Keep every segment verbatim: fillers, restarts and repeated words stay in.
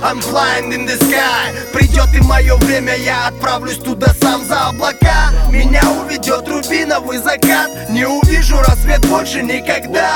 I'm flying in the sky. Придет и мое время, я отправлюсь туда сам за облака. Меня уведет рубиновый закат. Не увижу рассвет больше никогда.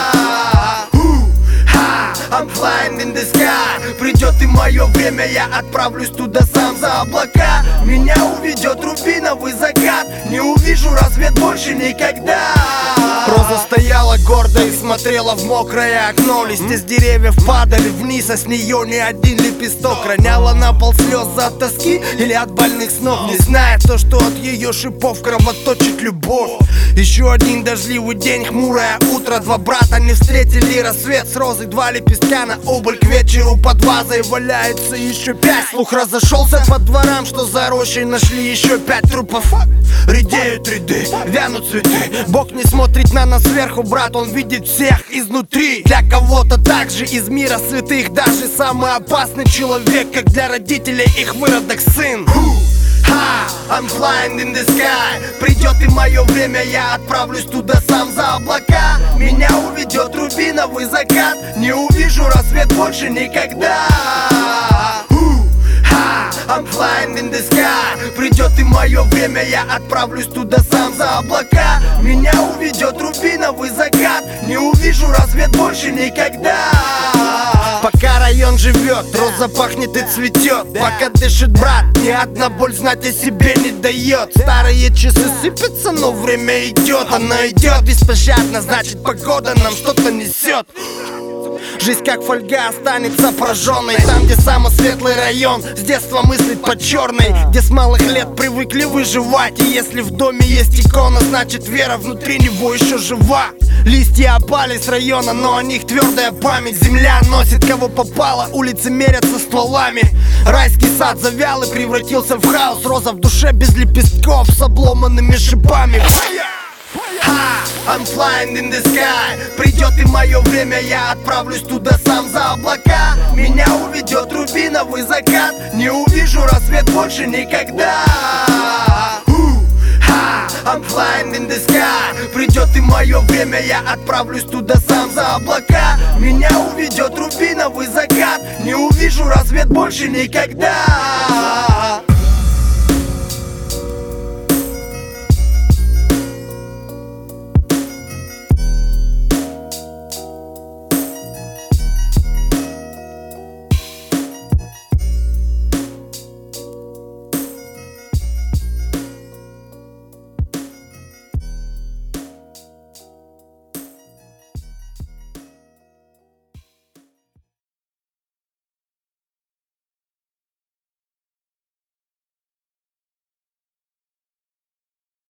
I'm flying in the sky. Придет и мое время, я отправлюсь туда сам за облака. Меня уведет рубиновый закат. Не увижу рассвет больше никогда. Роза стояла гордо и смотрела в мокрое окно. Листья с деревьев падали вниз, а с нее ни один лепесток. Роняла на пол слез от тоски или от больных снов, не зная то, что от ее шипов кровоточит любовь. Еще один дождливый день, хмурое утро. Два брата не встретили рассвет с розой. Два лепестка на убыль, к вечеру под вазой валяется еще пять. Слух разошелся по дворам, что за рощей нашли еще пять трупов. Редеют ряды, вянут цветы. Бог не смотрит на нас сверху, брат, он видит всех изнутри. Для кого-то также из мира святых даже самый опасный человек, как для родителей их выродок сын. Ha, I'm flying in the sky. Придет и мое время, я отправлюсь туда сам за облака. Меня уведет рубиновый закат. Не увижу рассвет больше никогда. I'm flying in the sky. Придет и мое время, я отправлюсь туда сам за облака. Меня уведет рубиновый закат. Не увижу рассвет больше никогда. Пока район живет, роза пахнет и цветет. Пока дышит брат, ни одна боль знать о себе не дает. Старые часы сыпятся, но время идет. Оно идет беспощадно, значит погода нам что-то несет. Жизнь как фольга останется прожженной. Там, где самый светлый район, с детства мыслит по черной. Где с малых лет привыкли выживать. И если в доме есть икона, значит вера внутри него еще жива. Листья опали с района, но о них твердая память. Земля носит кого попало, улицы мерятся стволами. Райский сад завял и превратился в хаос. Роза в душе без лепестков с обломанными шипами. Ha, I'm flying in the sky. Придет и мое время, я отправлюсь туда сам за облака. Меня уведет рубиновый закат. Не увижу рассвет больше никогда. Ha, I'm flying in the sky. Придет и мое время, я отправлюсь туда сам за облака. Меня уведет рубиновый закат. Не увижу рассвет больше никогда.